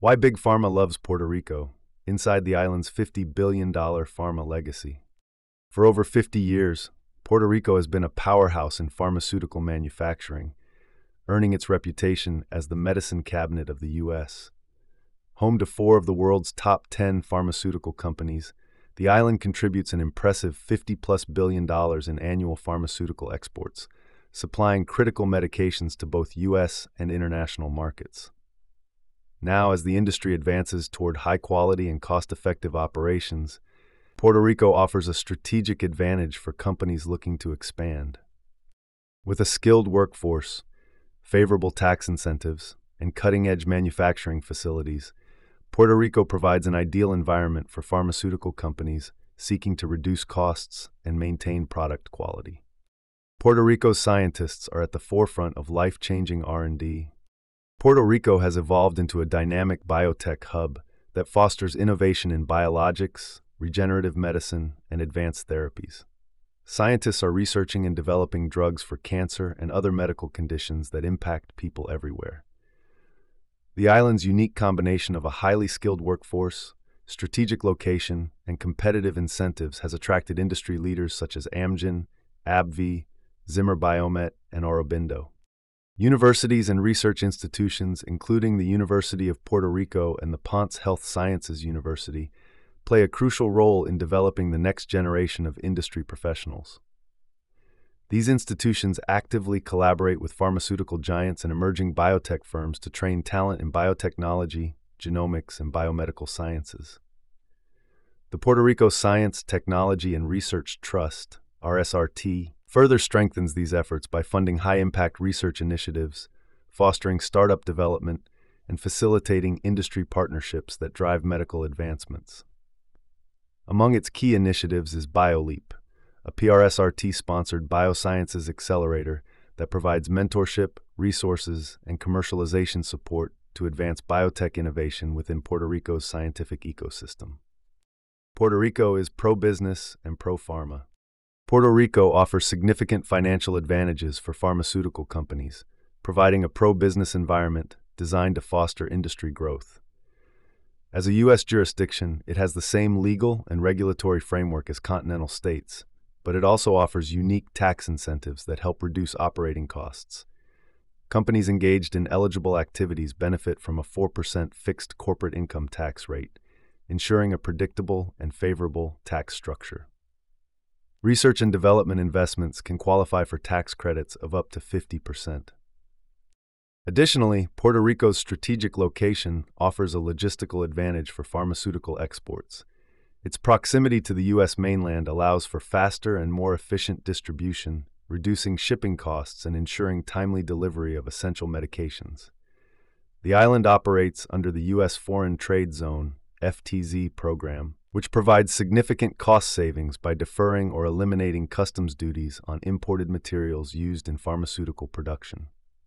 Why Big Pharma loves Puerto Rico, inside the island's $50 billion pharma legacy. For over 50 years, Puerto Rico has been a powerhouse in pharmaceutical manufacturing, earning its reputation as the medicine cabinet of the U.S. Home to four of the world's top 10 pharmaceutical companies, the island contributes an impressive $50+ billion in annual pharmaceutical exports, supplying critical medications to both U.S. and international markets. Now, as the industry advances toward high-quality and cost-effective operations, Puerto Rico offers a strategic advantage for companies looking to expand. With a skilled workforce, favorable tax incentives, and cutting-edge manufacturing facilities, Puerto Rico provides an ideal environment for pharmaceutical companies seeking to reduce costs and maintain product quality. Puerto Rico's scientists are at the forefront of life-changing R&D. Puerto Rico has evolved into a dynamic biotech hub that fosters innovation in biologics, regenerative medicine, and advanced therapies. Scientists are researching and developing drugs for cancer and other medical conditions that impact people everywhere. The island's unique combination of a highly skilled workforce, strategic location, and competitive incentives has attracted industry leaders such as Amgen, AbbVie, Zimmer Biomet, and Aurobindo. Universities and research institutions, including the University of Puerto Rico and the Ponce Health Sciences University, play a crucial role in developing the next generation of industry professionals. These institutions actively collaborate with pharmaceutical giants and emerging biotech firms to train talent in biotechnology, genomics, and biomedical sciences. The Puerto Rico Science, Technology, and Research Trust, RSRT, further strengthens these efforts by funding high-impact research initiatives, fostering startup development, and facilitating industry partnerships that drive medical advancements. Among its key initiatives is BioLeap, a PRSRT-sponsored biosciences accelerator that provides mentorship, resources, and commercialization support to advance biotech innovation within Puerto Rico's scientific ecosystem. Puerto Rico is pro-business and pro-pharma. Puerto Rico offers significant financial advantages for pharmaceutical companies, providing a pro-business environment designed to foster industry growth. As a U.S. jurisdiction, it has the same legal and regulatory framework as continental states, but it also offers unique tax incentives that help reduce operating costs. Companies engaged in eligible activities benefit from a 4% fixed corporate income tax rate, ensuring a predictable and favorable tax structure. Research and development investments can qualify for tax credits of up to 50%. Additionally, Puerto Rico's strategic location offers a logistical advantage for pharmaceutical exports. Its proximity to the U.S. mainland allows for faster and more efficient distribution, reducing shipping costs and ensuring timely delivery of essential medications. The island operates under the U.S. Foreign Trade Zone, FTZ program, which provides significant cost savings by deferring or eliminating customs duties on imported materials used in pharmaceutical production.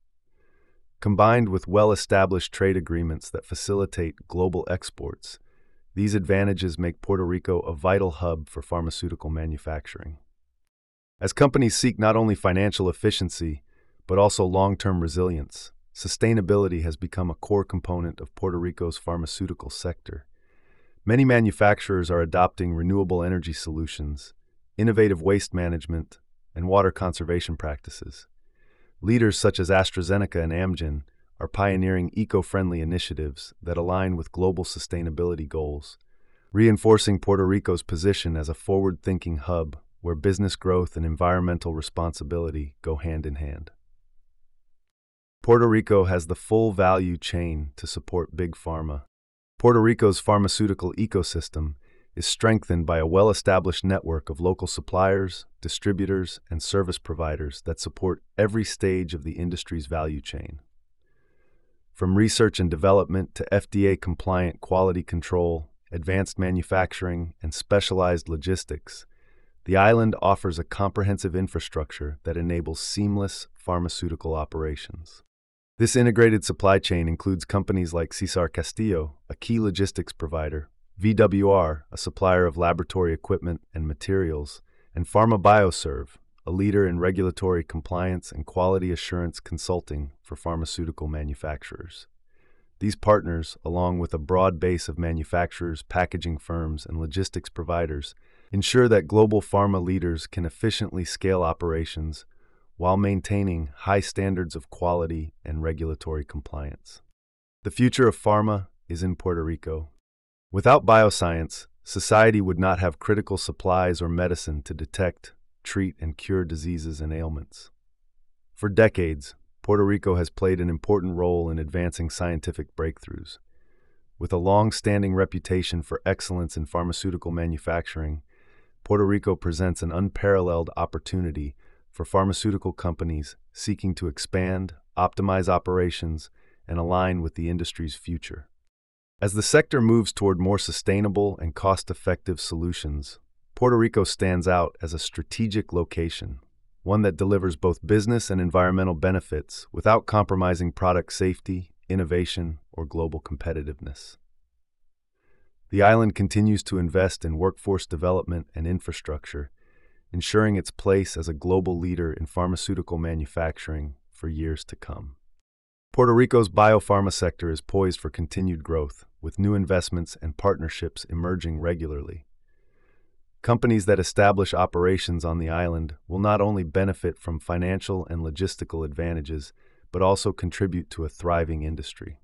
Combined with well-established trade agreements that facilitate global exports, these advantages make Puerto Rico a vital hub for pharmaceutical manufacturing. As companies seek not only financial efficiency, but also long-term resilience, sustainability has become a core component of Puerto Rico's pharmaceutical sector. Many manufacturers are adopting renewable energy solutions, innovative waste management, and water conservation practices. Leaders such as AstraZeneca and Amgen are pioneering eco-friendly initiatives that align with global sustainability goals, reinforcing Puerto Rico's position as a forward-thinking hub where business growth and environmental responsibility go hand in hand. Puerto Rico has the full value chain to support Big Pharma. Puerto Rico's pharmaceutical ecosystem is strengthened by a well-established network of local suppliers, distributors, and service providers that support every stage of the industry's value chain. From research and development to FDA-compliant quality control, advanced manufacturing, and specialized logistics, the island offers a comprehensive infrastructure that enables seamless pharmaceutical operations. This integrated supply chain includes companies like Cesar Castillo, a key logistics provider, VWR, a supplier of laboratory equipment and materials, and Pharma Bioserve, a leader in regulatory compliance and quality assurance consulting for pharmaceutical manufacturers. These partners, along with a broad base of manufacturers, packaging firms, and logistics providers, ensure that global pharma leaders can efficiently scale operations while maintaining high standards of quality and regulatory compliance. The future of pharma is in Puerto Rico. Without bioscience, society would not have critical supplies or medicine to detect, treat, and cure diseases and ailments. For decades, Puerto Rico has played an important role in advancing scientific breakthroughs. With a long-standing reputation for excellence in pharmaceutical manufacturing, Puerto Rico presents an unparalleled opportunity for pharmaceutical companies seeking to expand, optimize operations, and align with the industry's future. As the sector moves toward more sustainable and cost-effective solutions, Puerto Rico stands out as a strategic location, one that delivers both business and environmental benefits without compromising product safety, innovation, or global competitiveness. The island continues to invest in workforce development and infrastructure, ensuring its place as a global leader in pharmaceutical manufacturing for years to come. Puerto Rico's biopharma sector is poised for continued growth, with new investments and partnerships emerging regularly. Companies that establish operations on the island will not only benefit from financial and logistical advantages, but also contribute to a thriving industry.